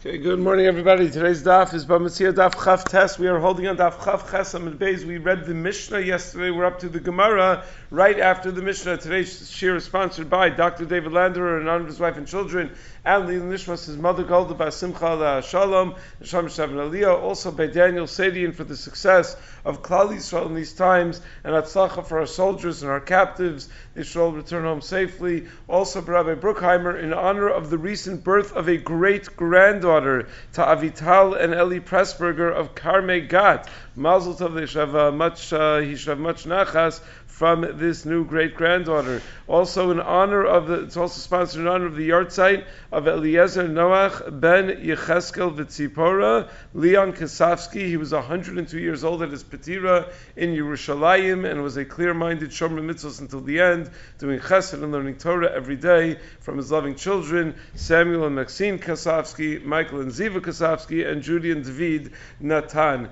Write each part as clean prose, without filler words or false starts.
Okay, good morning, everybody. Today's daf is Bamitzia Daf Chaf Tes. We are holding on Daf Chaf Ches Amud Beis. We read the Mishnah yesterday. We're up to the Gemara right after the Mishnah. Today's shir is sponsored by Dr. David Landerer in honor of his wife and children, and Lila Nishmas, his mother Golda Bas Simcha Shalom, Nisham Shavin Aliyah, also by Daniel Sadian for the success of Klal Yisrael in these times, and Atzlacha for our soldiers and our captives. They should all return home safely. Also, Rabbi Bruckheimer in honor of the recent birth of a great-granddaughter to Avital and Eli Pressburger of Karmei Gat. Mazel Tov, he should have much nachas from this new great-granddaughter. Also in honor of it's also sponsored in honor of the yahrzeit of Eliezer Noach ben Yecheskel V'Tzipora Leon Kasavsky. He was 102 years old at his Petira in Yerushalayim and was a clear-minded Shomer Mitzvos until the end, doing chesed and learning Torah every day from his loving children, Samuel and Maxine Kasavsky, Michael and Ziva Kasavsky, and Judy and David Natan.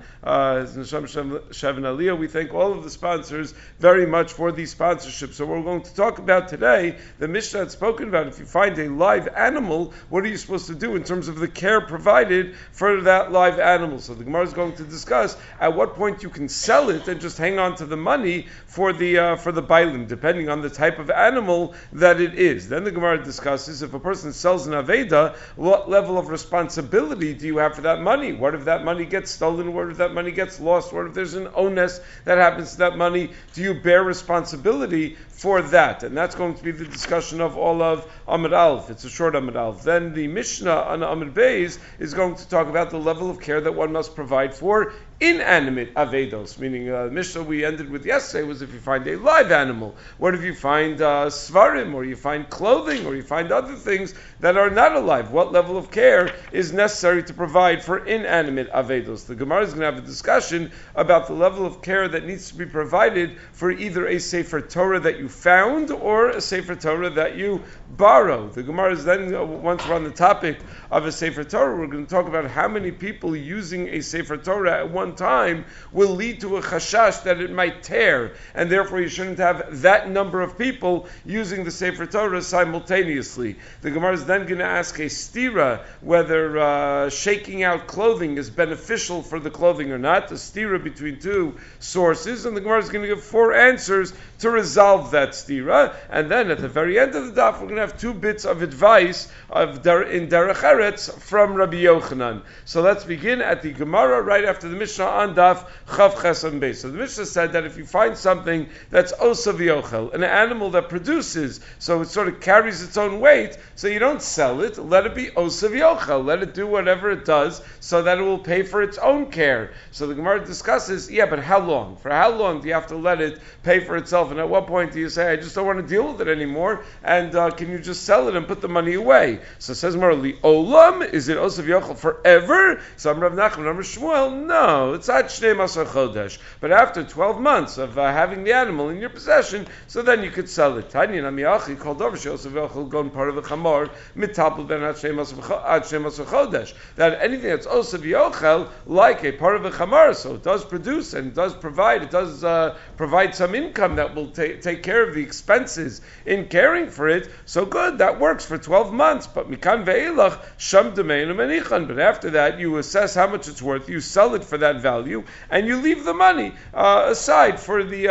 Shavin Aliyah, we thank all of the sponsors very much for these sponsorships. So we're going to talk about today, the Mishnah had spoken about, if you find a live animal, what are you supposed to do in terms of the care provided for that live animal? So the Gemara is going to discuss at what point you can sell it and just hang on to the money for the bailim, depending on the type of animal that it is. Then the Gemara discusses if a person sells an aveda, what level of responsibility do you have for that money? What if that money gets stolen? What if that money gets lost? What if there's an onus that happens to that money? Do you bear responsibility for that? And that's going to be the discussion of all of Amud Aleph. It's a short Amud Aleph. Then the Mishnah on Amud Beis is going to talk about the level of care that one must provide for inanimate avedos, meaning the Mishnah we ended with yesterday was if you find a live animal. What if you find svarim, or you find clothing, or you find other things that are not alive? What level of care is necessary to provide for inanimate avedos? The Gemara is going to have a discussion about the level of care that needs to be provided for either a Sefer Torah that you found or a Sefer Torah that you borrow. The Gemara is then, once we're on the topic of a Sefer Torah, we're going to talk about how many people using a Sefer Torah at one time will lead to a chashash that it might tear, and therefore you shouldn't have that number of people using the Sefer Torah simultaneously. The Gemara is then going to ask a stira whether shaking out clothing is beneficial for the clothing or not, a stira between two sources, and the Gemara is going to give 4 answers to resolve that stira. And then at the very end of the daf, we're going to have 2 bits of advice in Derech Eretz from Rabbi Yochanan. So let's begin at the Gemara right after the Mishnah on daf Chav Ches Amud Beis. So the Mishnah said that if you find something that's osa v'yochel, an animal that produces, so it sort of carries its own weight, so you don't sell it, let it be osa v'yochel, let it do whatever it does so that it will pay for its own care. So the Gemara discusses, but how long? For how long do you have to let it pay for itself? And at what point do you say, I just don't want to deal with it anymore, and can you just sell it and put the money away? So it says Marli Olam, is it osa v'yochel forever? So Rav Nachman, Rav Shmuel, no, it's at Shnei Masar Chodesh. But after 12 months of having the animal in your possession, so then you could sell it. Tanya Namiachi called over Sheosa v'yochel gon part of the chamor mitapel ben at Shnei Masar Chodesh. That anything that's osa v'yochel, like a part of the chamor, so it does produce and it does provide provide some income that will take care of the expenses in caring for it. So good, that works for 12 months. But mikan ve'ilach sham demeinu menichan. But after that, you assess how much it's worth. You sell it for that value, and you leave the money aside for the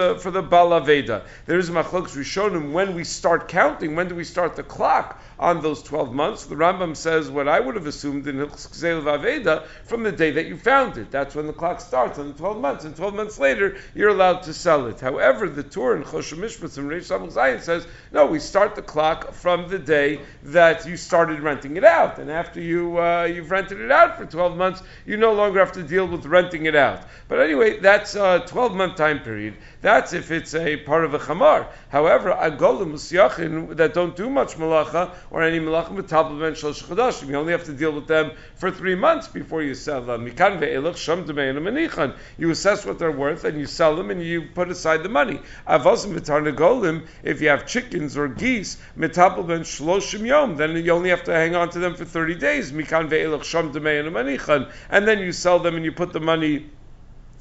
Bal Aveda. There is machlokes rishonim when we start counting. When do we start the clock on those 12 months? The Rambam says what I would have assumed in Hilchos Gzeil Aveda from the day that you found it. That's when the clock starts on the 12 months, and 12 months later you're allowed to sell it. However, the Torah in Choshen Mishpat and Reish Samach Zayin says no, we start the clock from the day that you started renting it out, and after you've rented it out for 12 months, you no longer have to deal with renting it out. But anyway, that's a 12-month time period. That's if it's a part of a chamar. However, agolim usyachin that don't do much malacha or any malacha metabel ben shlosh chodashim, you only have to deal with them for 3 months before you sell them. Mikan ve'elach sham demeinu menichan. You assess what they're worth and you sell them and you put aside the money. Avazim v'tarnagolim, if you have chickens or geese, metabel ben shloshim yom, then you only have to hang on to them for 30 days. Mikan ve'elach sham demeinu menichan, and then you sell them and you put the money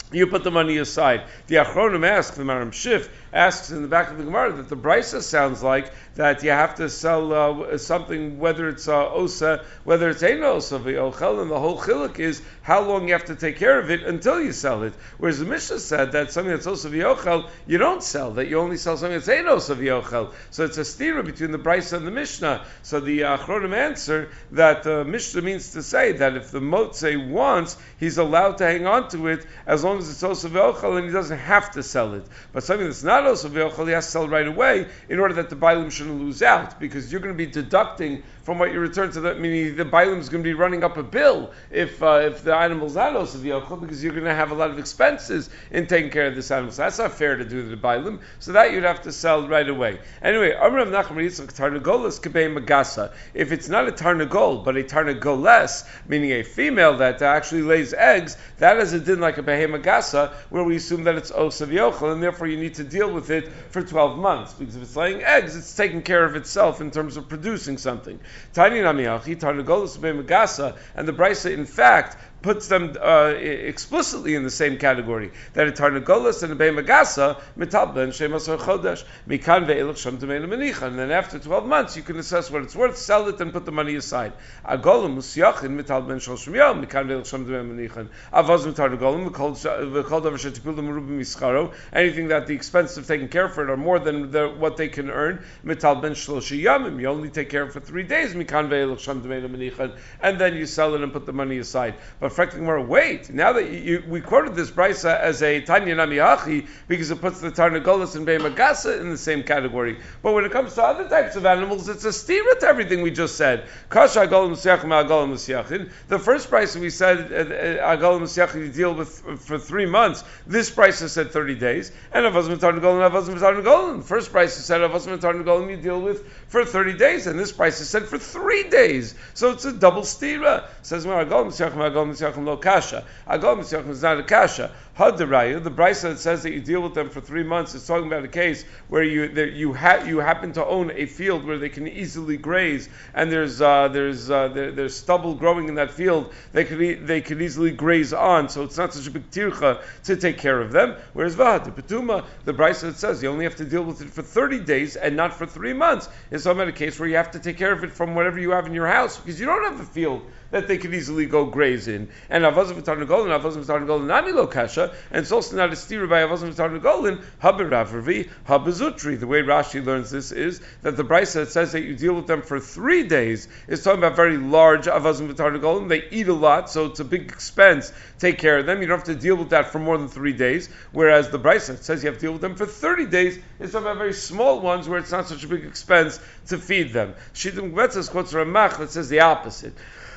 you put the money aside. The Achronim asks, the Maram Shif asks in the back of the Gemara that the Brisa sounds like that you have to sell something, whether it's osa, whether it's ein osa v'yochel, and the whole chiluk is how long you have to take care of it until you sell it. Whereas the Mishnah said that something that's osa v'yochel, you don't sell, that you only sell something that's ein osa v'yochel. So it's a stira between the Brisa and the Mishnah. So the Achronim answer that the Mishnah means to say that if the Motzei wants, he's allowed to hang on to it as long as it's osa v'yochel, and he doesn't have to sell it. But something that's not osa v'yochel, he has to sell right away in order that the bailim shouldn't lose out, because you're going to be deducting from what you return to the, meaning the bailim is going to be running up a bill if the animal's not osa v'yochel, because you're going to have a lot of expenses in taking care of this animal. So that's not fair to do to the bailim. So that you'd have to sell right away. Anyway, Amar Rav Nachman Yitzchak tarnagolas kebei magasa. If it's not a tarnagol but a tarnagoles, meaning a female that actually lays eggs, that is a din like a behei magasa, where we assume that it's osa v'yochel, and therefore you need to deal with it for 12 months, because if it's laying eggs, it's taking care of itself in terms of producing something. Tiny namiachi tarnagolas kebei magasa, and the Brisa in fact puts them explicitly in the same category, that a tarnagolas and a bei magasa mitalben shemasar chodesh mikan ve'elach sham tamei lemenicha, and then after 12 months you can assess what it's worth, sell it, and put the money aside. Agolim musyachin mitalben shloshim yom mikan ve'elach sham tamei lemenicha avaz mitarnagolim v'kol davar shetipulim merubim mischaro, anything that the expenses of taking care of it are more than what they can earn, mitalben shloshim yomim, you only take care of it for 3 days, mikan ve'elach sham tamei lemenicha, and then you sell it and put the money aside. But wait, now that we quoted this Brisa as a Tanya Namiachi because it puts the Tarnagolas and Bei Magasa in the same category. But when it comes to other types of animals, it's a stira to everything we just said. Kasha Agolim Musyachim Agolim Musyachin. The first Brisa we said Agolim Musyachin you deal with for 3 months. This Brisa said 30 days. And Avazim Tarnagolim, Avazim Tarnagolim. The first Brisa said Avazim Tarnagolim you deal with for 30 days. And this Brisa said for 3 days. So it's a double stira. Says Agolim Musyachim Agolim Musyachim lo kasha. Agolim Musyachim is not a kasha. Hadaraya, the Brisa that says that you deal with them for 3 months, is talking about a case where you happen to own a field where they can easily graze, and there's stubble growing in that field they could easily graze on, so it's not such a big tircha to take care of them. Whereas Vahat Petuma, the Brisa that says you only have to deal with it for 30 days and not for 3 months, is talking about a case where you have to take care of it from whatever you have in your house, because you don't have a field that they could easily go graze in. And Avazim V'Tarnagolin, Nami Lo Kasha, and it's also not a stira by Avazim V'Tarnagolin, Habiravrvi, Habazutri. The way Rashi learns this is that the Brisa that says that you deal with them for 3 days is talking about very large Avazim V'Tarnagolin. They eat a lot, so it's a big expense. Take care of them. You don't have to deal with that for more than 3 days. Whereas the Brisa that says you have to deal with them for 30 days is talking about very small ones where it's not such a big expense to feed them. Shittim Gvetzes quotes Ramach that says the opposite.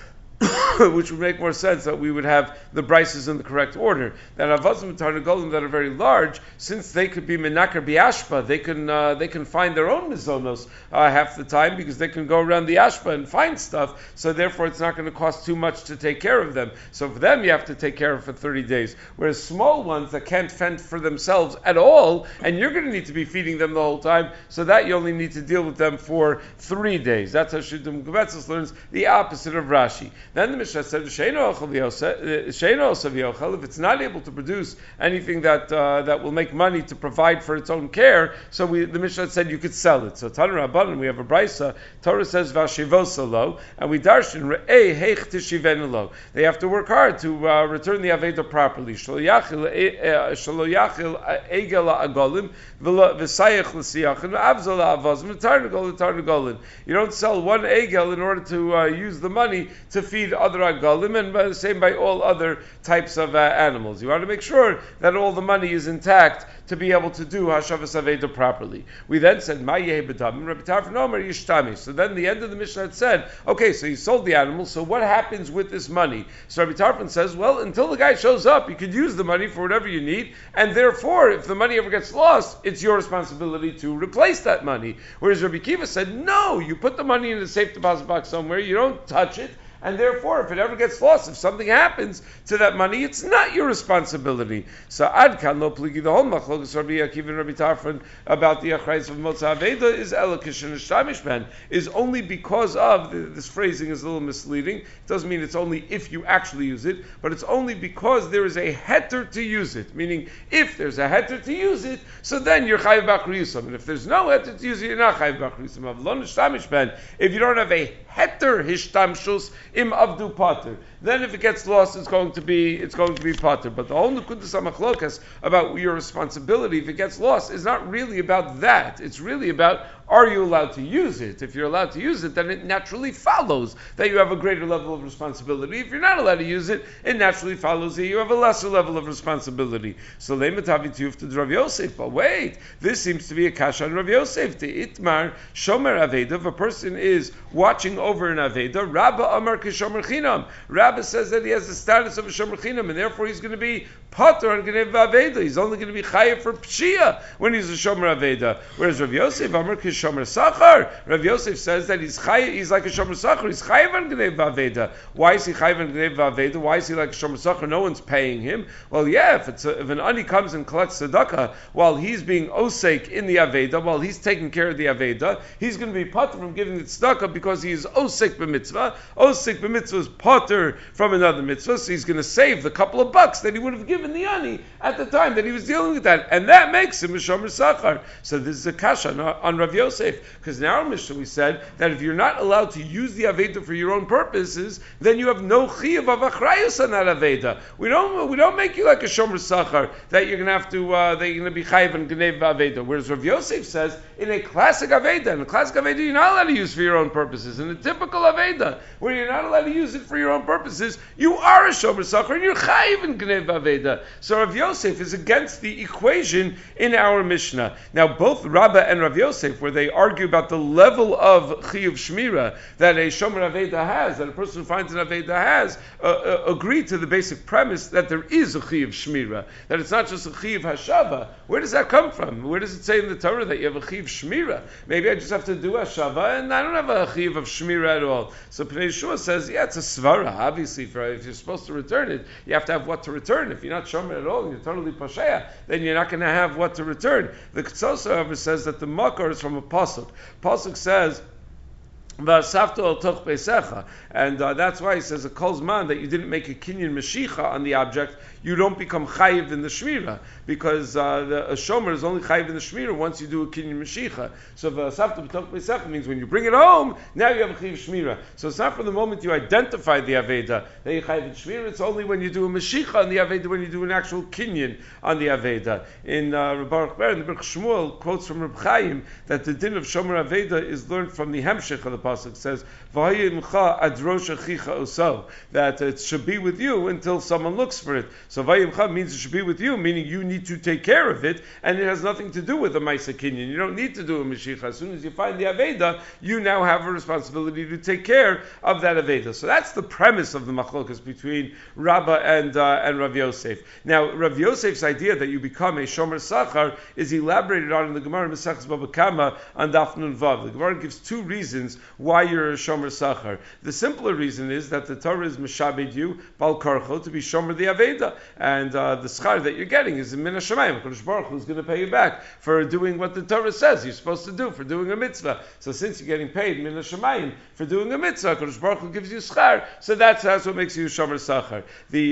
Which would make more sense that we would have the brises in the correct order. That avazim and tarnagolim that are very large, since they could be menakar biashpa, they can find their own mizonos half the time because they can go around the ashpa and find stuff. So therefore, it's not going to cost too much to take care of them. So for them, you have to take care of for 30 days. Whereas small ones that can't fend for themselves at all, and you're going to need to be feeding them the whole time, so that you only need to deal with them for 3 days. That's how Shittim Gvetzes learns the opposite of Rashi. Then the Mishnah said, if it's not able to produce anything that will make money to provide for its own care, so the Mishnah said you could sell it. So Tana Rabbanan, we have a Brisa, Torah says Vashivosalo, and we darshan Re'eh Heich Tishivenu Lo. They have to work hard to return the Aveda properly. Shalo yachil egel agolim v'sayich l'siyachin v'avzol avazim v'tarnagol. You don't sell one egel in order to use the money to feed other agalim, and the same by all other types of animals. You want to make sure that all the money is intact to be able to do Hashavas Aveda properly. We then said, Ma Yeh B'Damim, Rabbi Tarfon Omer Yishtami. So then the end of the Mishnah had said, okay, so you sold the animal, so what happens with this money? So Rabbi Tarfon says, well, until the guy shows up, you could use the money for whatever you need, and therefore, if the money ever gets lost, it's your responsibility to replace that money. Whereas Rabbi Kiva said, no, you put the money in a safe deposit box somewhere, you don't touch it, and therefore, if it ever gets lost, if something happens to that money, it's not your responsibility. So Ad Kan Lo Pligi, the whole Machlokas Rabbi Akiva and Rabbi Tarfon about the Achrayus of Motza Aveda is Elokish and Shtamish Ben, is only because of, this phrasing is a little misleading, it doesn't mean it's only if you actually use it, but it's only because there is a heter to use it, meaning if there's a heter to use it, so then you're chayiv b'achriyusam, and if there's no heter to use it, you're not chayiv b'achriyusam. Avlon shtamish ben, if you don't have a heter hishtamshus im avdu pater, then if it gets lost, it's going to be pater. But the whole nukudas hamachlokas about your responsibility if it gets lost is not really about that. It's really about, are you allowed to use it? If you're allowed to use it, then it naturally follows that you have a greater level of responsibility. If you're not allowed to use it, it naturally follows that you have a lesser level of responsibility. So leimatavi to Rav Yosef. But wait, this seems to be a kasha on Rav Yosef. The itmar shomer aveda. If a person is watching over an aveda, Rabba amar kishomer chinam. Rabba says that he has the status of a shomer chinam, and therefore he's going to be pater on genev aveda. He's only going to be chayav for pshia when he's a shomer aveda. Whereas Rav Yosef amar kishomer sachar. Rav Yosef says that he's like a shomer sachar. He's chayav on genev aveda. Why is he chayav on genev aveda? Why is he like a shomer sachar? No one's paying him. Well, yeah, if an ani comes and collects tzedakah while he's being osek in the aveda, while he's taking care of the aveda, he's going to be pater from giving the tzedakah because he is osek b'mitzvah. Osek b'mitzvah is pater from another mitzvah, so he's going to save the couple of bucks that he would have given the ani at the time that he was dealing with that, and that makes him a shomer sachar. So this is a kasha on Rav Yosef, because in our Mishnah we said that if you're not allowed to use the aveda for your own purposes, then you have no chiyuv of achrayus on that aveda. We don't make you like a shomer sachar that you're going to have to that you're going to be chayiv and genev aveda. Whereas Rav Yosef says in a classic aveda, and a classic aveda you're not allowed to use for your own purposes. In a typical aveda where you're not allowed to use it for your own purposes, you are a shomer sachar and you're chayiv and genev aveda. So Rav Yosef is against the equation in our Mishnah. Now both Rabbah and Rav Yosef, where they argue about the level of chiyuv shmira that a shomer aveda has, that a person who finds an aveda has, agree to the basic premise that there is a chiyuv shmira, that it's not just a chiyuv hashava. Where does that come from? Where does it say in the Torah that you have a chiyuv shmira? Maybe I just have to do hashava and I don't have a chiyuv of shmira at all. So Pnei Yeshua says, yeah, it's a svara. Obviously, if you're supposed to return it, you have to have what to return. If you're not shomer at all, you're totally pasheya, then you're not going to have what to return. The Ketzosa, however, says that the makar is from a pasuk. Pasuk says, and that's why he says a kol's man that you didn't make a kinyan mashicha on the object, you don't become chayiv in the shmira, because a shomer is only chayiv in the shmira once you do a kinyan mashicha. So v'asafta b'toch beisecha means when you bring it home, now you have a chayiv shmira. So it's not from the moment you identify the aveda that you chayiv in shmira. It's only when you do a mashicha on the aveda, when you do an actual kinyan on the aveda. In Baruch Ber, the Baruch Shmuel quotes from Reb Chaim that the din of shomer aveda is learned from the hemshech of the pasuk. Says v'hayimcha ad rosh achicha oso, that it should be with you until someone looks for it. So vayimcha means it should be with you, meaning you need to take care of it, and it has nothing to do with a Maisa Kinyan. You don't need to do a Mashiach. As soon as you find the Aveda, you now have a responsibility to take care of that Aveda. So that's the premise of the Machlokas between Rabbah and Rav Yosef. Now, Rav Yosef's idea that you become a Shomer Sachar is elaborated on in the Gemara Mesachos Baba Kama on Daf Nun Vav. The Gemara gives two reasons why you're a Shomer Sachar. The simpler reason is that the Torah is Meshabed you, Bal Karcho, to be Shomer the Aveda. And the schar that you're getting is in Min HaShamayim. HaKadosh Baruch Hu is going to pay you back for doing what the Torah says you're supposed to do, for doing a mitzvah. So since you're getting paid Min HaShamayim for doing a mitzvah, HaKadosh Baruch Hu gives you schar. So that's what makes you Shomer Sachar.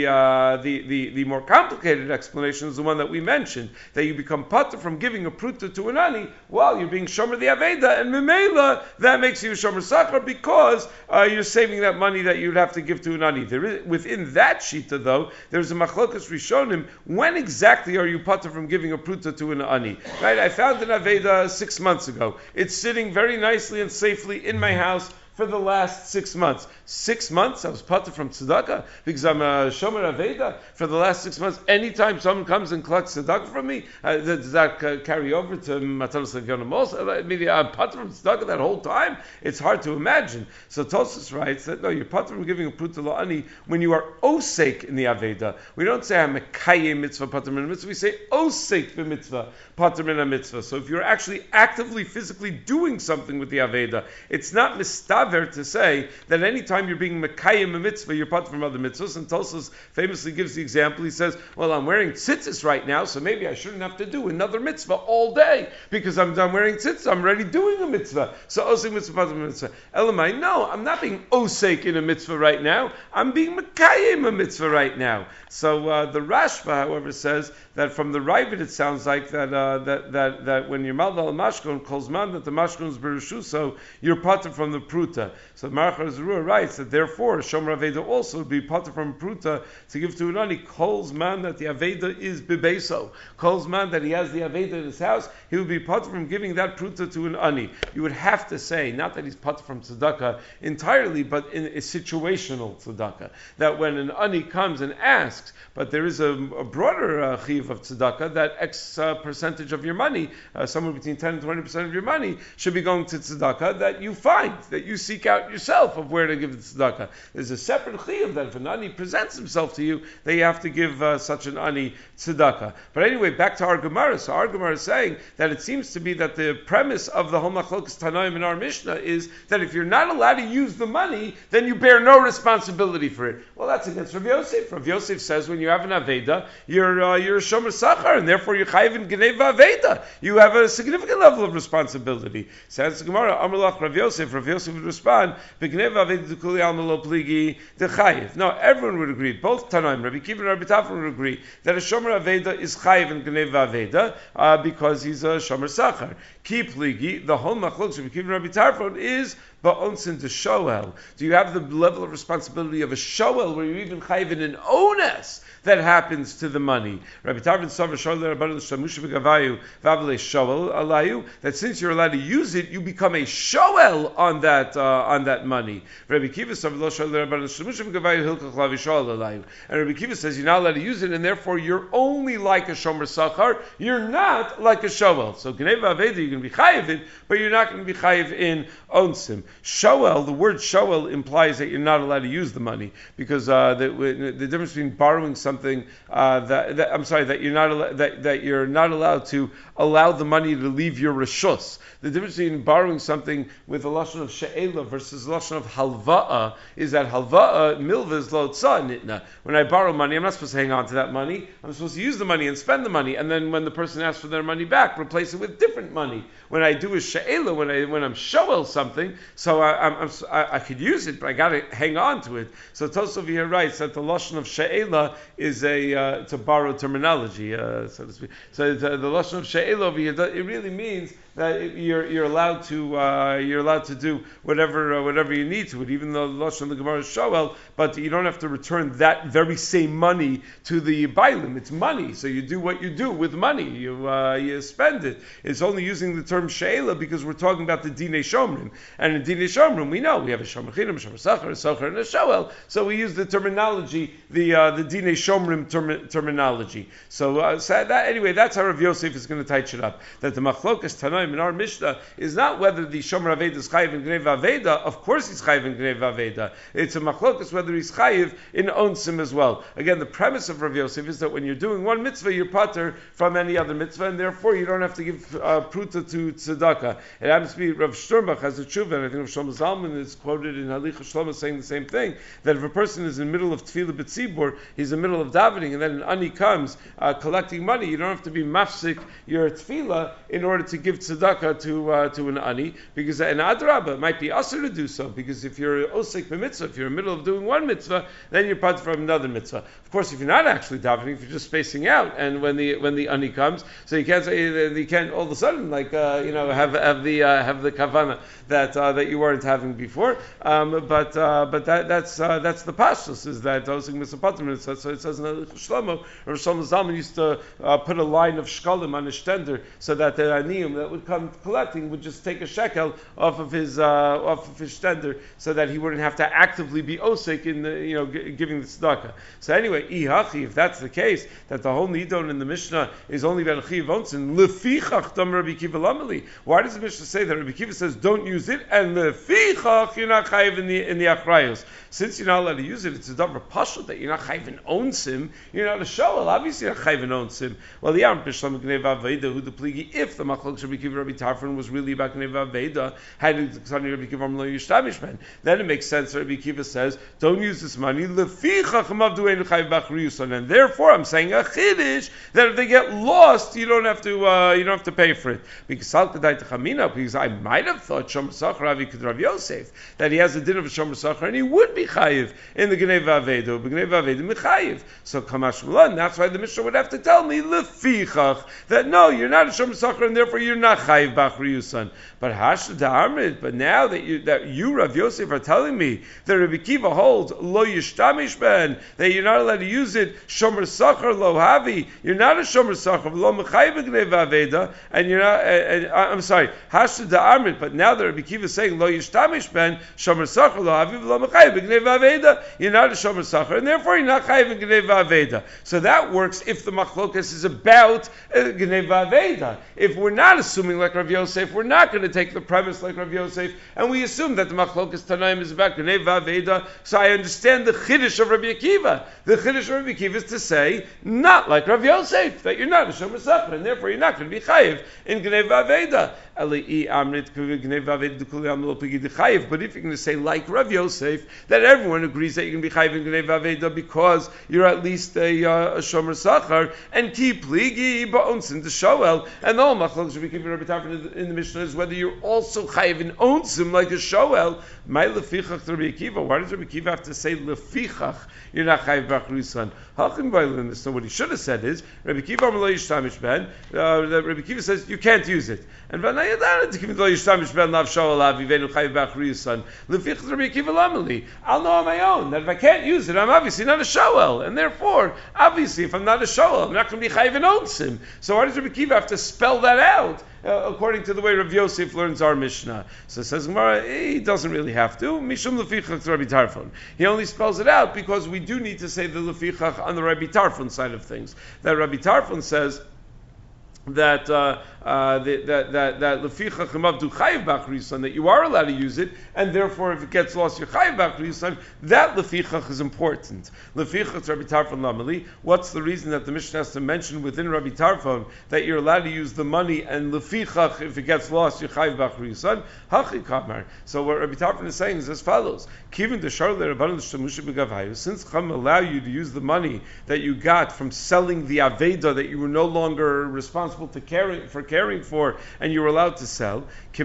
The more complicated explanation is the one that we mentioned, that you become pater from giving a pruta to an ani while you're being Shomer the Aveda, and Memela, that makes you Shomer Sachar because you're saving that money that you'd have to give to an ani. Within that shita, though, there's a machlokas rishonim. When exactly are you pater from giving a pruta to an ani? Right? I found an aveda 6 months ago. It's sitting very nicely and safely in my house for the last 6 months. 6 months I was pater from tzedakah because I'm a shomer aveda for the last 6 months. Anytime someone comes and collects tzedakah from me, does that carry over to matanos levyonim also? I mean, I'm pater from tzedakah that whole time. It's hard to imagine. So Tosfos writes that no, you're pater from giving a pruta la'ani when you are osek in the aveda. We don't say I'm a kayim mitzvah pater min mitzvah. We say osek b'mitzvah pater min mitzvah. So if you're actually actively, physically doing something with the aveda, it's not mistab maver to say that anytime you're being mekayim a mitzvah, you're part from other mitzvahs. And Tosfos famously gives the example. He says, well, I'm wearing tzitzis right now, so maybe I shouldn't have to do another mitzvah all day because I'm done wearing tzitzis. I'm already doing a mitzvah. So osek mitzvah, part mitzvah. Elamai, no, I'm not being osek in a mitzvah right now. I'm being mekayim a mitzvah right now. So the Rashba, however, says that from the Ravid it sounds like that when you're malva al mashkon calls man that the mashkon is berushu, so you're pater from the pruta. So Marachar Zerua writes that therefore Shomer Aveda also would be pater from pruta to give to an ani. Calls man that the Aveda is bebeso. Calls man that he has the Aveda in his house. He would be pater from giving that pruta to an ani. You would have to say not that he's pater from tzedakah entirely, but in a situational tzedakah. That when an ani comes and asks, but there is a broader chiv of tzedakah that X percentage of your money, somewhere between 10 and 20% of your money, should be going to tzedakah that you find, that you seek out yourself of where to give the tzedakah. There's a separate chiv that if an ani presents himself to you, that you have to give such an ani tzedakah. But anyway, back to our Gemara. So our Gemara is saying that it seems to be that the premise of the whole Machlokas Tanoim in our Mishnah is that if you're not allowed to use the money, then you bear no responsibility for it. Well, that's against Rav Yosef. Rav Yosef says when you have an Aveda, you're a Shomer Sachar, and therefore you're Chayiv in Geneva Aveda. You have a significant level of responsibility. Says the Gemara, Amalach Rav Yosef would respond, B'Geneva Aveda Dukuli Alma Lo Pligi Dechayiv. No, everyone would agree, both Tanoim, Rabbi Kiva and Rabbi Tafon would agree, that a Shomer Aveda is Chayiv in Geneva Aveda because he's a Shomer Sachar. Ki Pligi, the whole Machlok, Rabbi Kiva and Rabbi Tafon is Ba'onsin to Shoel. Do you have the level of responsibility of a Shoel where you're even Chayiv in an onus that happens to the money? Rabbi Tarvin Sover Shoel Rabbi Shamush V'Gavayu Vavle Shoel Alayu, that since you're allowed to use it, you become a Shoel on that money. Rabbi Kiva Sover Shoel Rabbi Shamush V'Gavayu Hilkach Lavi Shoel Alayu, and Rabbi Kiva says you're not allowed to use it, and therefore you're only like a Shomer Sachar. You're not like a Shoel. So Geneva Aveda, you're going to be Chayiv in, but you're not going to be Chayiv in Onsim. Shoel, the word Shoel implies that you're not allowed to use the money because the difference between borrowing something that you're not allowed to allow the money to leave your reshus. The difference between borrowing something with a lashon of she'ela versus a lashon of halva'a is that halva'a milva is lo tzah nitna. When I borrow money, I'm not supposed to hang on to that money. I'm supposed to use the money and spend the money, and then when the person asks for their money back, replace it with different money. When I do a she'ela, when I'm shoel something, so I could use it, but I got to hang on to it. So Tosfos here writes that the lashon of she'ela is it's a borrowed terminology, so to speak. So the lashon of she'ela over here, it really means that you're allowed to do whatever you need to it, even though the lashon of the Gemara is shoel, but you don't have to return that very same money to the bailim. It's money, so you do what you do with money. You spend it. It's only using the term she'ela because we're talking about the dinei shomrim, and in dinei shomrim we know we have a shomer chinam, a shomer sachar, a socher, and a shoel. So we use the terminology, the dinei shomrim terminology. So that's how Rav Yosef is going to touch it up. That the machlokas tanoim in our Mishnah is not whether the Shomer Aveda is chayiv in Gneva Aveda. Of course he's chayiv in Gneva Aveda. It's a machlokas whether he's chayiv in Onsim as well. Again, the premise of Rav Yosef is that when you're doing one mitzvah, you're pater from any other mitzvah, and therefore you don't have to give pruta to tzedakah. It happens to be Rav Sturmbach has a tshuva, and I think Rav Shlomo Zalman is quoted in Halicha Shlomo saying the same thing, that if a person is in the middle of tefillah b'tzibur, he's in the middle of davening, and then an ani comes collecting money, you don't have to be mafsik your tefillah in order to give tzedakah to an ani, because an adrabah it might be usher to do so, because if you're osek b'mitzvah, if you're in the middle of doing one mitzvah, then you're part from another mitzvah. Of course, if you're not actually davening, if you're just spacing out, and when the ani comes, so you can't say you can't all of a sudden have the kavana that you weren't having before. But that's the pashtus, is that osek misapatim. So it says in Shlomo, or Shlomo Zalman used to put a line of shkalim on his stender, so that the aniyim that would come collecting would just take a shekel off of his stender, so that he wouldn't have to actively be osek in giving the tzedakah. So anyway, if that's the case, that the whole nidon in the Mishnah is only about chiv onsin, lefichach dam Rabbi Kiva lamali. Why does the Mishnah say that? Rabbi Kiva says don't use it, and lefichach you're not chayiv in the achrayos. Since you're not allowed to use it, it's a davar pashut that you're not chayiv in onsim. You're not a shoel. Obviously, you're not chayiv in onsim. Well, the Yam Pishlam Gneva Aveda Hu the Pligi. If the machlok Rabbi Kiva Akiva Rabbi Tarfon was really about Gneva Veda, then it makes sense that Rabbi Akiva says, don't use this money, and therefore I'm saying a chiddush that if they get lost, you don't have to pay for it. Because I might have thought Shomer Sachar Avi could Rav Yosef that he has a din of a Shomer Sachar and he would be chayiv in the Gneva Veda, but Gneva Veda mechayiv. So Kamash Malan, that's why the Mishnah would have to tell me lefichach that no, you're not a Shomer Sachar and therefore you're not chayiv b'achri yusan. But Hashda Amrit, but now that you Rav Yosef are telling me that Rabbi Kiva holds lo yishtamish ben, that you're not allowed to use it Shomer Sachar lo havi, you're not a Shomer Sachar lo mechayiv b'Gneva Veda, and you're not. I'm sorry, Hashda Amrit, but now that Rabbi Kiva is saying lo yishtamish ben Shomer Sachar lo havi lo mechayiv b'Gneva Veda, you're not a Shomer Sachar, and therefore you're not chayiv b'Gneva Veda. So that works if the machlokas is about Gneva Veda. If we're not assuming like Rav Yosef, we're not going to take the premise like Rav Yosef, and we assume that the machlokas Tanaim is about Gneva Veda. So I understand the chiddush of Rabbi Akiva. The chiddush of Rabbi Akiva is to say, not like Rav Yosef, that you're not a Shomer Sachar, and therefore you're not going to be chayiv in Gneva Veda. But if you're going to say like Rav Yosef, that everyone agrees that you can be chayiv in Gneva Veda because you're at least a Shomer Sachar, and keep pligi ba'onsin to Shoel, and the whole machlokes Rabbi Akiva Rabbi Tarfon in the Mishnah is whether you're also chayiv in onsim like a Shoel. My lefichach to Rabbi Akiva. Why does Rabbi Akiva have to say lefichach? You're not chayiv b'achrisan. Hachin b'ilin. So what he should have said is Rabbi Akiva Amar lo yishtamish ben. Rabbi Akiva says you can't use it. And v'nayadana to lo yishtamish ben lav Shoel avi v'enu chayiv b'achrisan. Lefichach Rabbi Akiva lamali. I'll know on my own that if I can't use it, I'm obviously not a Shoel, and therefore, obviously, if I'm not a Shoel, I'm not going to be chayiv in onsim. So why does Rabbi Akiva have to spell that out? According to the way Rav Yosef learns our Mishnah. So it says Gemara, he doesn't really have to. Mishum lefichach to Rabbi Tarfon. He only spells it out because we do need to say the lefichach on the Rabbi Tarfon side of things. That Rabbi Tarfon says that lefichach imavdu chayiv b'achrisan, that you are allowed to use it, and therefore if it gets lost, you're chayiv b'achrisan. That lefichach is important. Lefichach Rabbi Tarfon lamali. What's the reason that the Mishnah has to mention within Rabbi Tarfon that you're allowed to use the money, and lefichach if it gets lost, you're chayiv b'achrisan? Hachi kamar. So what Rabbi Tarfon is saying is as follows: Kivin deshar le'Rabbanan l'shtamusha b'gavayu. Since Chum allow you to use the money that you got from selling the aveda that you were no longer responsible to caring for, and you were allowed to sell,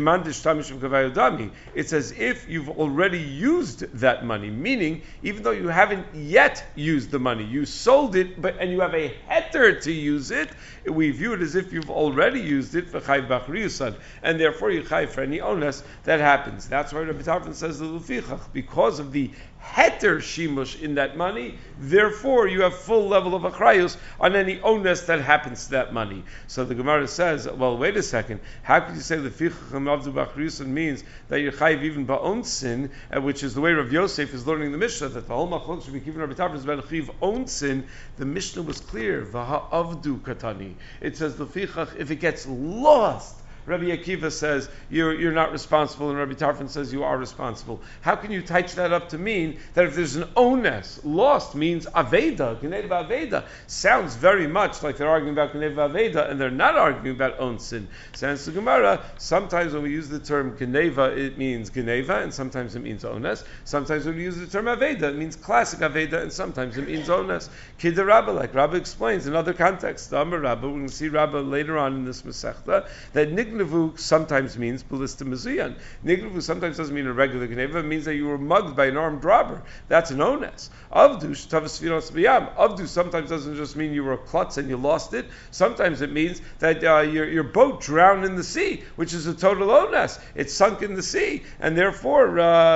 it's as if you've already used that money, meaning even though you haven't yet used the money, you sold it, and you have a heter to use it, we view it as if you've already used it for chayv b'achriusan, and therefore you chayv for any onus that happens. That's why Rabbi Tarfon says the lufichach, because of the heter shimush in that money, therefore you have full level of achrayus on any onus that happens to that money. So the Gemara says, well, wait a second, how could you say the fichachim avdu b'achriusan means that you're chayiv even ba'onsin, which is the way Rav Yosef is learning the Mishnah, that the whole machlok should be given Rabbi Tarfon is about chayiv onsin. The Mishnah was clear, v'ha avdu katani. It says the fichach, if it gets lost, Rabbi Akiva says you're not responsible, and Rabbi Tarfon says you are responsible. How can you touch that up to mean that if there's an ones, lost means aveda, Geneva aveda? Sounds very much like they're arguing about Geneva aveda, and they're not arguing about onsin. Sounds to Gemara, sometimes when we use the term Geneva, it means Geneva, and sometimes it means ones. Sometimes when we use the term aveda, it means classic aveda, and sometimes it means ones. Kidder Rabba, like Rabba explains in other contexts, the Amar Rabba, we're going to see Rabba later on in this Masechta, that Nignevu sometimes means balista mezuyan. Nignevu sometimes doesn't mean a regular Geneva. It means that you were mugged by an armed robber. That's an ones. Avdu shtavas finos b'yam. Avdu sometimes doesn't just mean you were a klutz and you lost it. Sometimes it means that your boat drowned in the sea, which is a total ones. It's sunk in the sea, and therefore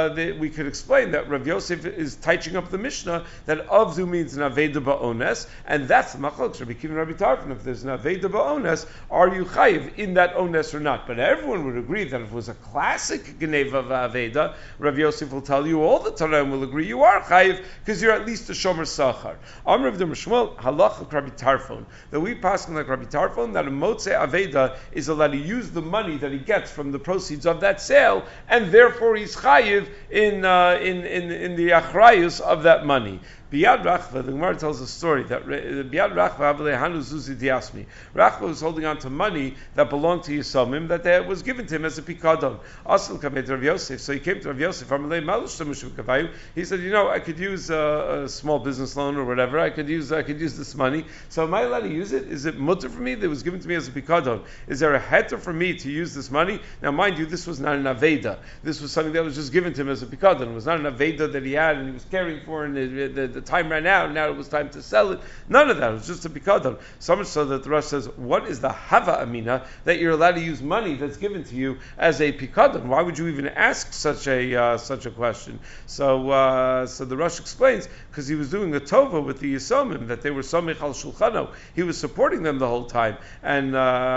we could explain that Rav Yosef is touching up the Mishnah that avdu means an aveda ba'ones, and that's the machlok Rabbi Akiva and Rabbi Tarfon. If there's an aveda ba'ones, are you chayiv in that ones or not? But everyone would agree that if it was a classic Geneva v'aveda, Rav Yosef will tell you, all the Tanaim will agree, you are chayiv because you're at least a shomer sachar. Amr of the Shmuel halacha Rabbi Tarfon, that we pass like Rabbi Tarfon that a motze aveda is allowed to use the money that he gets from the proceeds of that sale, and therefore he's chayiv in the achrayus of that money. Biyad Rachva, the Gemara tells a story that Biyad Rachva Hanu Zuzi Diasmi. Rachva was holding on to money that belonged to Yisomim that was given to him as a pikadon. Asl Kamed Rav Yosef. So he came to Rav Yosef. He said, I could use a small business loan or whatever. I could use this money. So am I allowed to use it? Is it mutter for me? That was given to me as a pikadon. Is there a heter for me to use this money? Now, mind you, this was not an aveda. This was something that was just given to him as a pikadon. It was not an aveda that he had and he was caring for, and the time ran out, and now it was time to sell it. None of that. It was just a pikadon. So much so that the Rosh says, what is the hava amina that you're allowed to use money that's given to you as a pikadon? Why would you even ask such a question? So the Rosh explains, because he was doing a tova with the Yisomim, that they were samich al shulchano. He was supporting them the whole time, and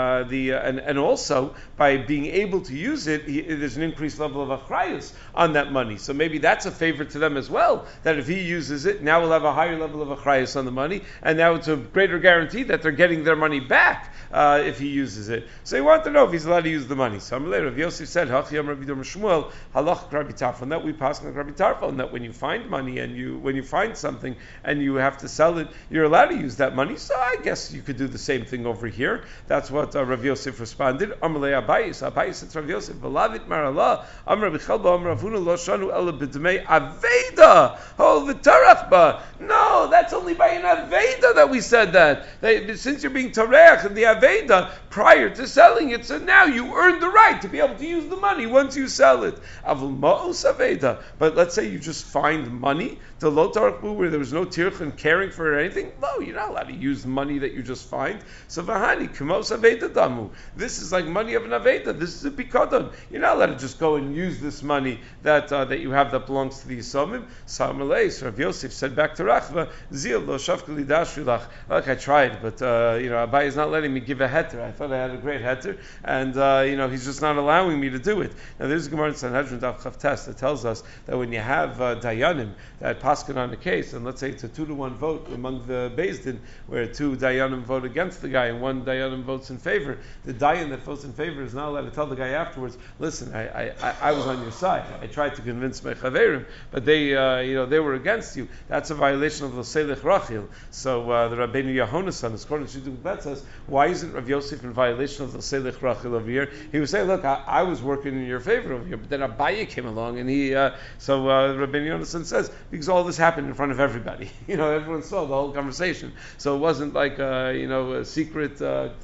also by being able to use it, there's an increased level of achrayus on that money. So maybe that's a favor to them as well, that if he uses it, now we'll have a higher level of achrayus on the money, and now it's a greater guarantee that they're getting their money back if he uses it. So he wanted to know if he's allowed to use the money. So Rav Yosef said, Hachiyam Rabbi Shmuel, halach Rabbi Tarfon, that we pass on Rabbi Tarfon, that when you find money and when you find something and you have to sell it, you're allowed to use that money. So I guess you could do the same thing over here. That's what Rav Yosef responded. Amalei Abayis said to Rav Yosef, V'lavit marala, Amar B'chelba, Amar Avuna lo shanu ela b'dmei aveda, ho v'tarachba. No, that's only by an aveda that we said that. Since you're being tareach in the aveda prior to selling it, so now you earned the right to be able to use the money once you sell it. Avul ma'os aveda. But let's say you just find money, the lo tarachbu, where there was no tirch and caring for anything. No, you're not allowed to use money that you just find. So v'hani k'mos aveda damu. This is like money of an aveda. This is a pikadon. You're not allowed to just go and use this money that you have that belongs to the Yisomim. So Rav Yosef said back to Rachva, Zil lo shavka lidashvilach. Look, I tried, but Abai is not letting me give a heter. I thought I had a great heter, and he's just not allowing me to do it. Now there's a Gemara in Sanhedrin Daf Chavtes that tells us that when you have dayanim that paskin on a case, and let's say it's a 2-1 vote among the Beis Din, where 2 dayanim vote against the guy and 1 dayanim votes in favor, the dayan that votes in favor is not allowed to tell the guy afterwards, listen, I was on your side. I tried to convince my chaverim, but they were against you. That's a violation of the Selech Rachil. So the Rabbeinu Yehonasan, according to Shidduch Bet, says, why isn't Rav Yosef in violation of the Selech Rachil over here? He was saying, look, I was working in your favor over here, but then Abaye came along, and Rabbeinu Yehonasan says, because all this happened in front of everybody. Everyone saw the whole conversation. So it wasn't like a secret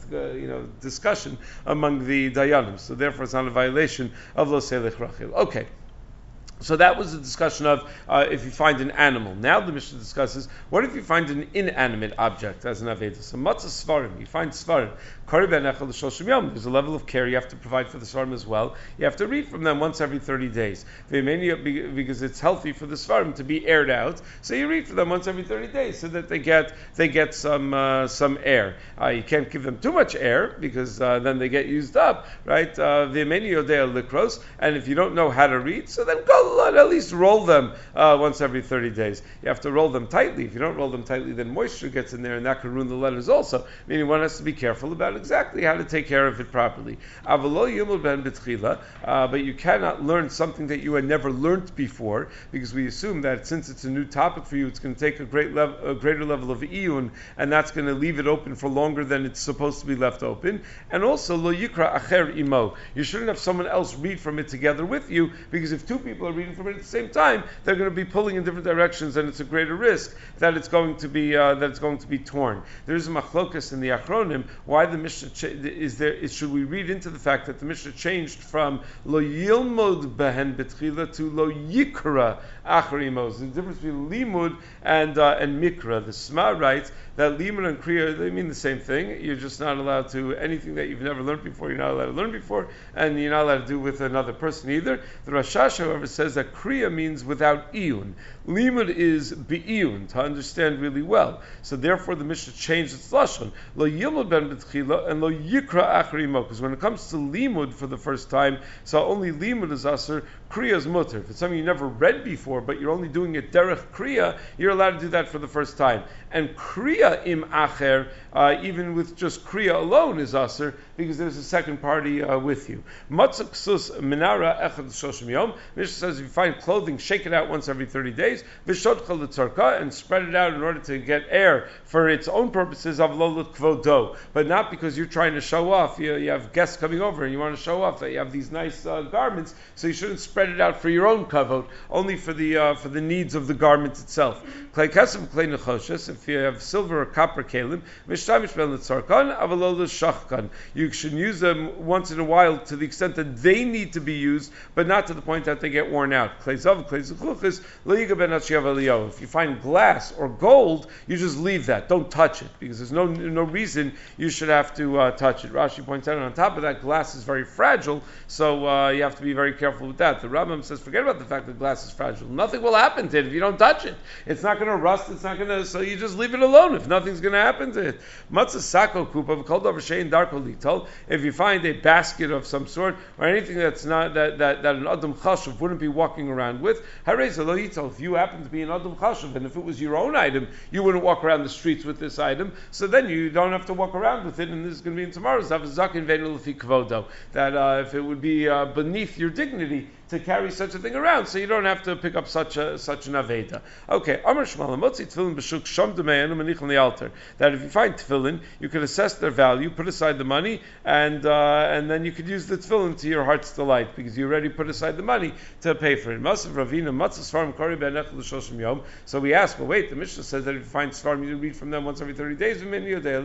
discussion among the Dayanim. So therefore it's not a violation of Lo Selech Rachil. Okay. So that was the discussion of if you find an animal. Now the Mishnah discusses, what if you find an inanimate object as an Aveda? So Matzah Svarim, you find Svarim. There's a level of care you have to provide for the Svarim as well. You have to read from them once every 30 days. Because it's healthy for the Svarim to be aired out. So you read for them once every 30 days so that they get some air. You can't give them too much air because then they get used up, right? And if you don't know how to read, so then go at least roll them once every 30 days. You have to roll them tightly. If you don't roll them tightly, then moisture gets in there, and that can ruin the letters also. Meaning one has to be careful about exactly how to take care of it properly. But you cannot learn something that you had never learned before, because we assume that since it's a new topic for you, it's going to take a greater level of iyun, and that's going to leave it open for longer than it's supposed to be left open. And also, lo yikra acher imo. You shouldn't have someone else read from it together with you, because if 2 people are reading from it at the same time, they're going to be pulling in different directions, and it's a greater risk that it's going to be torn. There's a machlokas in the Achronim why the Mishnah should we read into the fact that the Mishnah changed from lo yilmod behen betchila to lo yikra acharimos. The difference between limud and mikra. The Sma writes that limud and kriya, they mean the same thing. You're just not allowed to anything that you've never learned before. You're not allowed to learn before, and you're not allowed to do with another person either. The Rashash, however, says that kriya means without iyun. Limud is be'iyun, to understand really well. So therefore the Mishnah changed its lashon. Lo yilmud ben betchila and lo yikra acharimo. Because when it comes to limud for the first time, so only limud is asur, Kriya is mutter. If it's something you never read before, but you're only doing it derech kriya, you're allowed to do that for the first time. And kriya im acher, even with just kriya alone, is aser because there's a second party with you. Matzah ksus minara echad shoshim yom. Mishnah says if you find clothing, shake it out once every 30 days. V'shodcha l'tzarka, and spread it out in order to get air for its own purposes of lo l'kvodo, but not because you're trying to show off. You have guests coming over and you want to show off that you have these nice garments, so you shouldn't spread it out for your own kavod, only for the needs of the garment itself. Klei kesef, klei nechoshes. If you have silver or copper kalim, mishtamish ben l'tzarkan, avalo l'shachkan. You should use them once in a while to the extent that they need to be used, but not to the point that they get worn out. Klei zav, klei zuchluchis, lo yiga ben hatshiav aliyahu. If you find glass or gold, you just leave that. Don't touch it, because there's no reason you should have to touch it. Rashi points out on top of that, glass is very fragile, so you have to be very careful with that. The Rambam says, forget about the fact that glass is fragile. Nothing will happen to it if you don't touch it. It's not going to rust. It's not going to. So you just leave it alone if nothing's going to happen to it. Matzah sako kupa v'kol davar shein darko litol. If you find a basket of some sort or anything that's not that an adam chashuv wouldn't be walking around with, harei lo yitol. If you happen to be an adam chashuv, and if it was your own item, you wouldn't walk around the streets with this item. So then you don't have to walk around with it. And this is going to be in tomorrow's daf zakin ve'enu lefi kvodo. That if it would be beneath your dignity to carry such a thing around, so you don't have to pick up such an aveda. Okay, Amar Shmuel Motzi tefillin b'shuk shom d'meinu manich on the altar. That if you find tefillin, you could assess their value, put aside the money, and then you could use the tefillin to your heart's delight because you already put aside the money to pay for it. Masav Ravina Matzah Svarim Kori Be'anech l'Shoshim Yom. So we ask, well, wait, the Mishnah says that if you find Svarim, you read from them once every 30 days. And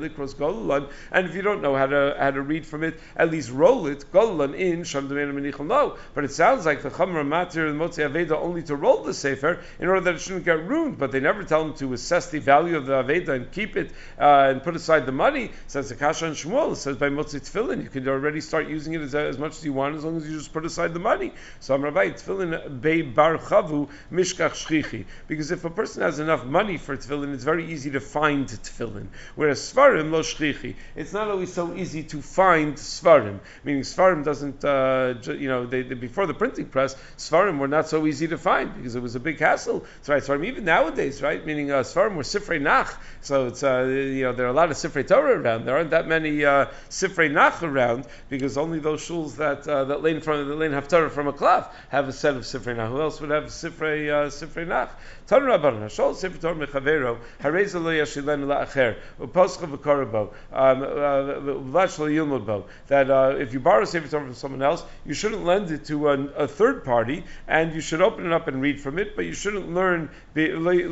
if you don't know how to read from it, at least roll it. Golulan in shom d'meinu manich no. But it sounds like the Chamra Matir and Motzi Aveda only to roll the Sefer in order that it shouldn't get ruined, but they never tell them to assess the value of the Aveda and keep it and put aside the money. Says the Kasha and Shmuel, it says by Motzi Tefillin, you could already start using it as much as you want as long as you just put aside the money. So I'm Rabbi, Tefillin Bei Bar Chavu Mishkach Shchichi. Because if a person has enough money for Tefillin, it's very easy to find Tefillin. Whereas Svarim Lo Shchichi, it's not always so easy to find Svarim. Meaning Svarim doesn't, they before the printing press, Svarim were not so easy to find because it was a big hassle. That's right, Svarim even nowadays, right? Meaning Svarim were Sifrei Nach, so it's there are a lot of Sifrei Torah around. There aren't that many Sifrei Nach around because only those shuls that lane Haftarah from a cloth have a set of Sifrei Nach. Who else would have Sifrei Nach? Tan Rabban Hashol Sifrei Torah Mechavero Harei lo yashilen la'acher u'poscha v'karabo v'lash lo yilmod bo. That if you borrow Sifrei Torah from someone else, you shouldn't lend it to a third party, and you should open it up and read from it, but you shouldn't learn but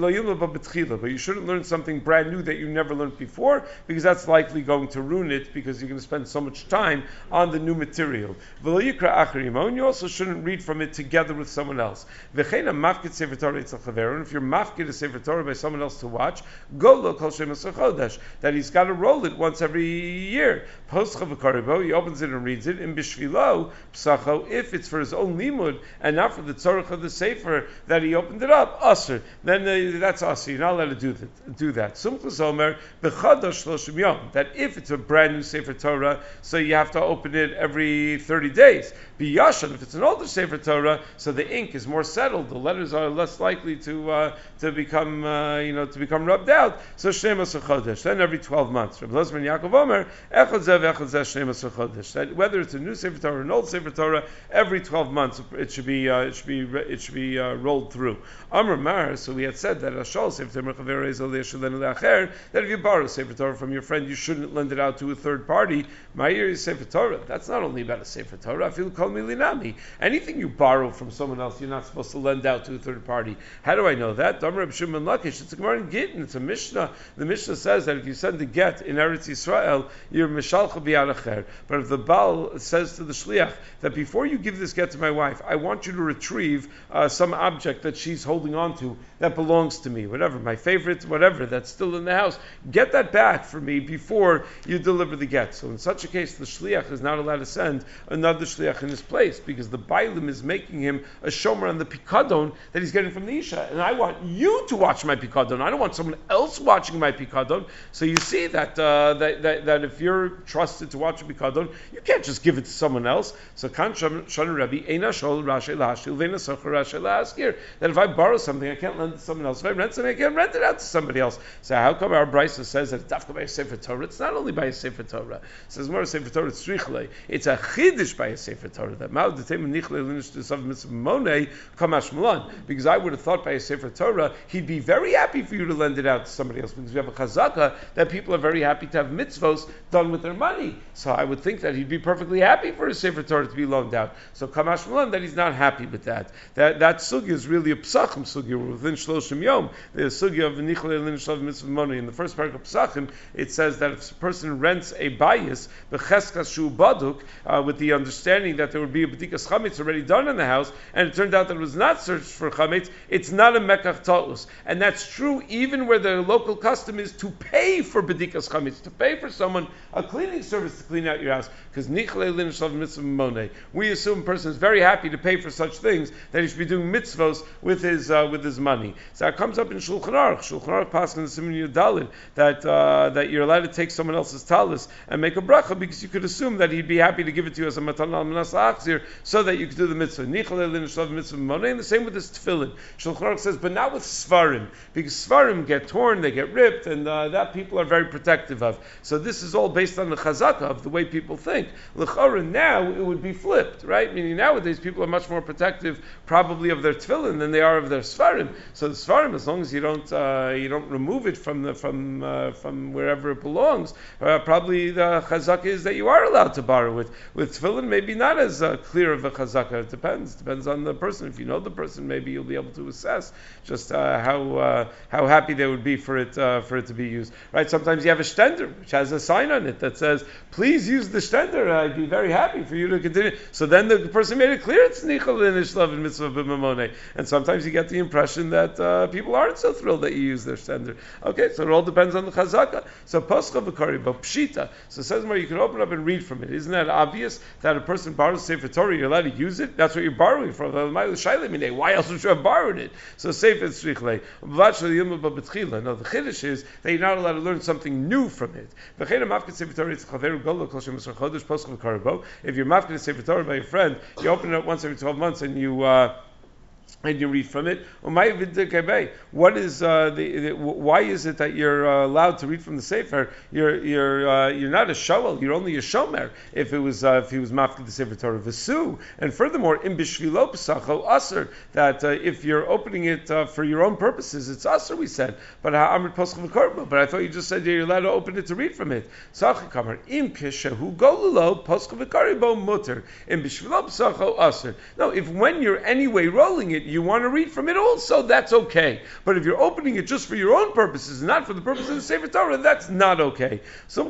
you shouldn't learn something brand new that you never learned before, because that's likely going to ruin it, because you're going to spend so much time on the new material. And you also shouldn't read from it together with someone else. And if you're mafkid a Sefer Torah by someone else to watch, that he's got to roll it once every year. He opens it and reads it in bishvilo psacho, if it's for his own limud and not for the tzorach of the sefer that he opened it up, aser, then that's aser. You're not allowed to do that. Sumchus omer b'chadash shloshim yom, that if it's a brand new Sefer Torah, so you have to open it every 30 days. B'yashan, if it's an older Sefer Torah, so the ink is more settled, the letters are less likely to become rubbed out. So shneimos chodesh, then every 12 months. Rabbi Elazar ben Yaakov omer echad zeh v'echad zeh shneimos chodesh. That whether it's a new Sefer Torah or an old Sefer Torah, every 12 months it should be rolled through. Amar Mar, so we had said that Ashal Sefer Torah that if you borrow Sefer Torah from your friend, you shouldn't lend it out to a third party. Ma'ir is Sefer Torah. That's not only about a Sefer Torah. I feel kol milinami. Anything you borrow from someone else, you're not supposed to lend out to a third party. How do I know that? Amar Reb Shimon Lakish. It's a Gemara in Gittin. It's a Mishnah. The Mishnah says that if you send a get in Eretz Yisrael, you're mishalcha biyad acher. But if the Baal says to the shliach that before you give this get to my wife, I want you to retrieve some object that she's holding on to that belongs to me, whatever, my favorite, whatever, that's still in the house, get that back for me before you deliver the get. So in such a case, the shliach is not allowed to send another shliach in his place, because the bailim is making him a shomer on the pikadon that he's getting from the isha, and I want you to watch my pikadon. I don't want someone else watching my pikadon. So you see that if you're trusted to watch a pikadon, you can't just give it to someone else. So kan shana Rabbi eina if I borrow something, I can't lend it to someone else. If I rent something, I can't rent it out to somebody else. So how come our Brisa says that it's dafka by a Sefer Torah? It's not only by a Sefer Torah. It says more a Sefer Torah, it's Tzrichle. It's a Chiddush by a Sefer Torah. That Ma'od D'Tem Nichle Linish T'Sav Mitzvah Monei Kamash Malan. Because I would have thought by a Sefer Torah, he'd be very happy for you to lend it out to somebody else. Because we have a chazaka that people are very happy to have mitzvos done with their money. So I would think that he'd be perfectly happy for his Sefer Torah to be loaned out. So Kamash Malan, that he's not happy with that. That sugya is really a psachim sugya within Shloshim Yom. The sugya of Nichle Linish T'Sav Mitzvah Monei. In the first part of psachim, it says that if a person rents a bayis, b'cheskas shu baduk, with the understanding that there would be a b'dikas chametz already done in the house, and it turned out that it was not searched for chametz, it's not a mekach ta'us. And that's true even where the local custom is to pay for b'dikas chametz, to pay for someone, a cleaning service to clean out your house, because nichle lin shlav mitzvah monei. We assume a person is very happy to pay for such things, that he should be doing mitzvos with his money. So that comes up in Shulchan Aruch. Shulchan Aruch passes in the Siman Yudalid that you're allowed to take someone else's talis and make a bracha, because you could assume that he'd be happy to give it to you as a matan al manas achzir, so that you could do the mitzvah. Nichle lin shlav mitzvah monei. And the same with this tefillin. Shulchan Aruch says, but not with svarim, because svarim get torn, they get ripped, and that people are very protective of. So this is all based on the chazaka of the way people think. L'chora, now it would be flipped, right? Meaning nowadays people are much more protective, probably, of their tefillin than they are of their svarim. So the svarim, as long as you don't remove it from wherever it belongs, probably the chazaka is that you are allowed to borrow it. With tefillin, maybe not as clear of a chazaka. It depends on the person. If you know the person, maybe you'll be able to assess just how happy they would be for it to be used. Right? Sometimes you have a stender which has a sign on it that says, "Please use the stender. I'd be very happy for you to continue." So then the person made it clear it's nichal in ishlav and mitzvah b'mamone. And sometimes you get the impression that people aren't so thrilled that you use their stender. Okay, so it all depends on the chazaka. So pascha v'kari pshita. So it says more, you can open up and read from it. Isn't that obvious that a person borrows Sefer Torah, you're allowed to use it? That's what you're borrowing from. Why else would you have borrowed it? So Sefer Tzrichle. No, the chiddush is that you're not allowed to learn something new from it. If you're mafked Sefer Torah by your friend, you open it up once every 12 months and you read from it. What is why is it that you're allowed to read from the Sefer? You're not a shoel. You're only a shomer. If he was mafked the Sefer Torah v'su, and furthermore, in bishvilo psacho aser, that if you're opening it for your own purposes, it's aser. We said, but ha'amrit pascha v'korbo. But I thought you just said you're allowed to open it to read from it. Sachi kamar im kishahu gololo pascha v'karibo mutter in bishvilo psacho aser. No, if when you're anyway rolling it, you want to read from it also, that's okay. But if you're opening it just for your own purposes, not for the purpose of the Sefer Torah, that's not okay.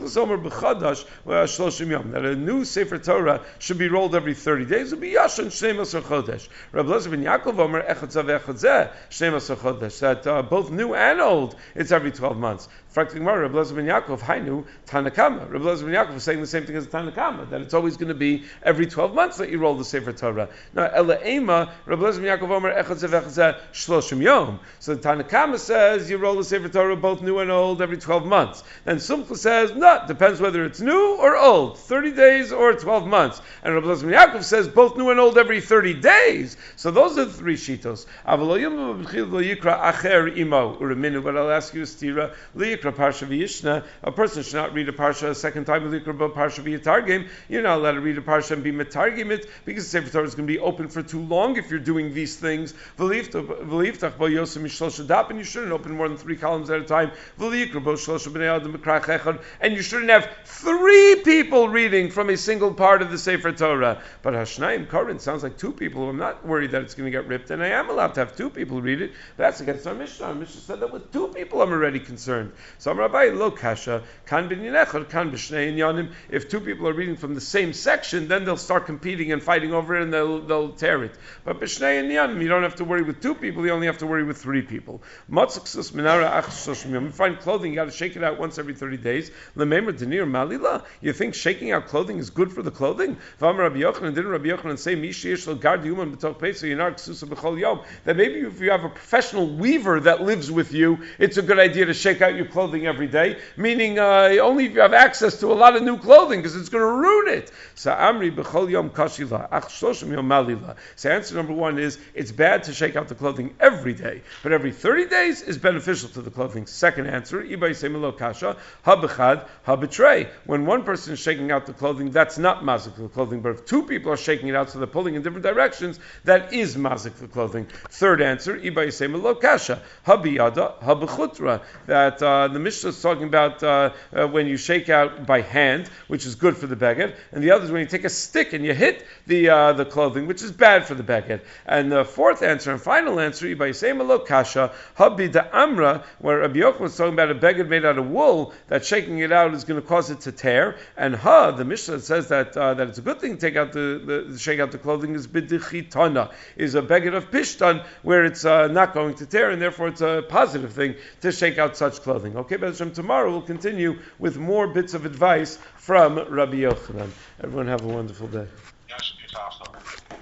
That a new Sefer Torah should be rolled every 30 days. Would be Yashan Shnei Masar Chodesh. Rabbi Elazar ben Yaakov Omer Echad Zav Echad Zeh Shnei Masar Chodesh. That both new and old, it's every 12 months. Rabbi Elazar ben Yaakov Hainu Tanakama. Rabbi Elazar ben Yaakov was saying the same thing as Tanakama, that it's always going to be every 12 months that you roll the Sefer Torah. Now Ela Ema, Rabbi Elazar ben Yaakov Omer Echad Zav Echad Zeh Shloshim Yom. So the Tanakama says you roll the Sefer Torah both new and old every 12 months. Then Sumcha says, no, depends whether it's new or old, 30 days or 12 months. And Rabbi Elazar ben Yaakov says both new and old every 30 days. So those are the three shitos. But I'll ask you a stira. Parsha v'yishna. A person should not read a parsha a second time. Parsha v'yitargim. You're not allowed to read a parsha and be metargim it, because the Sefer Torah is going to be open for too long if you're doing these things. And you shouldn't open more than 3 columns at a time. And you shouldn't have 3 people reading from a single part of the Sefer Torah. But Hashnayim Korin sounds like 2 people. I'm not worried that it's going to get ripped, and I am allowed to have 2 people read it. But that's against our Mishnah. Our Mishnah said that with 2 people I'm already concerned. So Rabbi lo kasha kan binyan echad kan b'shnei inyanim. If 2 people are reading from the same section, then they'll start competing and fighting over it, and they'll tear it. But b'shnei inyanim, you don't have to worry with 2 people, you only have to worry with 3 people. You find clothing, you got to shake it out once every 30 days. You think shaking out clothing is good for the clothing? Didn't Rabbi Yochanan say that maybe if you have a professional weaver that lives with you, it's a good idea to shake out your clothing every day, meaning only if you have access to a lot of new clothing, because it's going to ruin it. So answer number 1 is, it's bad to shake out the clothing every day, but every 30 days is beneficial to the clothing. Second answer, when one person is shaking out the clothing, that's not mazik for the clothing, but if 2 people are shaking it out so they're pulling in different directions, that is mazik for the clothing. Third answer, that the Mishnah is talking about when you shake out by hand, which is good for the beged, and the other is when you take a stick and you hit the clothing, which is bad for the beged. And the fourth answer and final answer, where Rabbi Yochanan was talking about a beged made out of wool, that shaking it out is going to cause it to tear, and the Mishnah says that it's a good thing to take out the shake out the clothing, is bidichitana, is a beged of pishtan, where it's not going to tear, and therefore it's a positive thing to shake out such clothing. Okay, but tomorrow we'll continue with more bits of advice from Rabbi Yochanan. Everyone have a wonderful day.